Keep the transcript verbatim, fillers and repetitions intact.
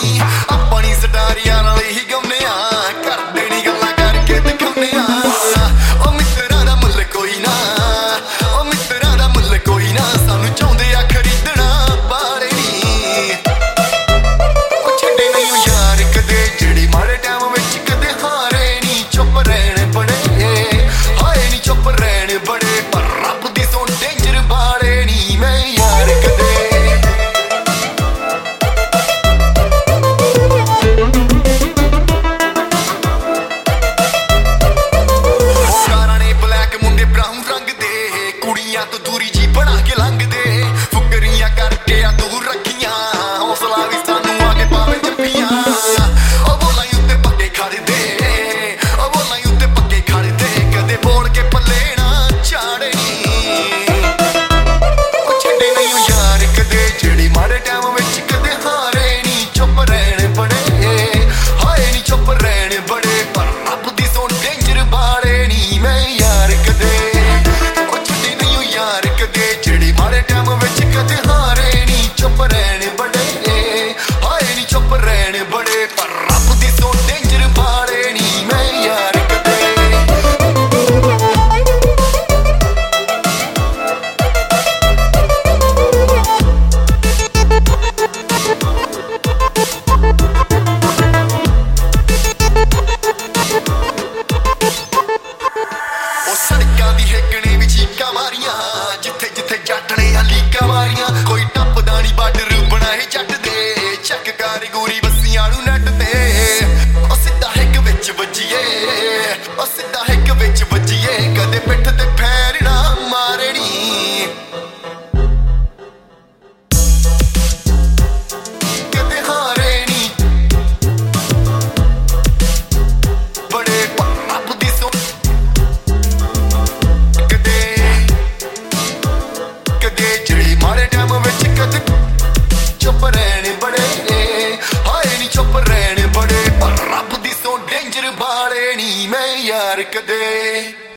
ਨੀ ਆਪਣੀ ਸਟਾਰੀਆਂ ਨਾਲ ਹੀ ਗਾਉਂਦੇ ਆ ਕਰਦੇ ਨੀ ਗੱਲਾਂ ਕਰਕੇ ਦਿਖਾਉਂਦੇ ਆ ਉਹ ਮਿੱਤਰਾਂ ਦਾ ਮੁੱਲ ਕੋਈ ਨਾ ਉਹ ਮਿੱਤਰਾਂ ਦਾ ਮੁੱਲ ਕੋਈ ਨਾ ਸਾਨੂੰ ਚਾਹੁੰਦੇ ਆ ਖਰੀਦਣਾ ਬਾਰੇ ਨੀ ਉਹ ਛੱਡੇ ਨਹੀਂ ਉਹ ਯਾਰ ਕਦੇ ਜਿਹੜੇ ਮਾੜੇ ਟਾਈਮ ਵਿੱਚ ਕਦੇ ਹਾਰੇ ਨੀ ਚੁੱਪ ਰਹਿਣ ਬੜੇ ਹਾਏ ਨੀ ਚੁੱਪ ਰਹਿਣ ਬੜੇ ਪਰ ਰੱਬ ਦੀ ਸੋ ਡੇਂਜਰ ਬਾੜੇ ਨੀ ਮੈਂ ਯਾਰ ਕਦੇ ਕੁੜੀਆਂ ਤੋਂ ਦੂਰੀ ਜੀ ਬਣਾ ਕੇ ਲੰਘਦੇ ਫੁਕਰੀਆਂ ਕਰਕੇ ਆ ਦੂਰ ਰੱਖੀਆਂ ਹੌਸਲਾ ਵੀ ਸਾਨੂੰ ਆ ਕੇ ਪਾਵੇ ਜੱਫੀਆਂ ਉਹ ਬੋਲਾਂ ਉੱਤੇ ਪੱਕੇ ਖੜਦੇ ਉਹ ਬੋਲਾਂ ਉੱਤੇ ਪੱਕੇ ਖੜਦੇ ਕਦੇ ਬੋਲ ਕੇ ਪੱਲੇ ਨਾ ਚਾੜੇ ਉਹ ਛੱਡੇ ਨਹੀਂ ਉਹ ਯਾਰ ਕਦੇ ਜਿਹੜੇ ਮਾੜੇ ਟਾਈਮ ਵਿੱਚ ਕਦੇ ਹਾਰੇ ਨਹੀਂ ਚੁੱਪ ਰਹਿਣ ਬੜੇ ਹਾਏ ਨਹੀਂ ਚੁੱਪ ਰਹਿਣ ਬੜੇ ਪਰ ਰੱਬ ਦੀ ਸੋ ਡੇਂਜਰ ਬਾੜੇ ਨਹੀਂ ਮੈਂ ਯਾਰ ਕਦੇ ਜਿਹੜੇ ਮਾੜੇ ਟਾਈਮ ਵਿੱਚ ਕਦੇ ਹਾਰੇ ਨੀ ਚੁੱਪ ਰਹਿਣ ਬੜੇ ਹਾਏ ਨੀ ਚੁੱਪ ਰਹਿਣ ਬੜੇ ਪਰ ਰੱਬ ਦੀ ਸੋ ਡੇਂਜਰ ਬਾੜੇ ਨੀ ਮੈਂ ਯਾਰ ਕਦੇ ਉਹ ਸੜਕਾਂ ਦੀ ਹੇਕਣੇ ਵੀ ਚੀਕਾਂ ਮਾਰੀਆਂ ਜਿੱਥੇ ਜਿੱਥੇ ਜੱਟ ਨੇ ਹਲੀਕਾਂ ਮਾਰੀਆਂ ਕੋਈ ਟੱਪਦਾ ਨੀ ਬਾਰਡਰ ਬਣਾਏ ਜੱਟ ਦੇ ਚੱਕ ਕਾਰੀਗਰੀ ਬੱਸੀਆਂ ਨੂੰ ਨੱਟ ਤੇ ਉਹ ਸਿੱਧਾ ਹਿੱਕ ਵਿੱਚ ਵੱਜੀਏ ਉਹ ਸਿੱਧਾ ਹਿੱਕ ਵਿੱਚ ਵੱਜੀਏ ਕਦੇ ਪਿੱਠ ਤੇ ਫੈਰ ਨਾ ਮਾਰਣੀ ਕਦੇ ਹਾਰੇ ਨੀ ਬੜੇ ਰੱਬ ਦੀ ਸੋ ਜਿਹੜੇ ਮਾੜੇ ਟਾਈਮ ਵਿੱਚ ਕਦੇ ਚੁੱਪ ਰਹਿਣ ਬੜੇ ਹਾਏ ਨੀ ਚੁੱਪ ਰਹਿਣ ਬੜੇ ਪਰ ਰੱਬ ਦੀ ਸੋ ਡੇਂਜਰ ਬਾੜੇ ਨੀ ਮੈਂ ਯਾਰ ਕਦੇ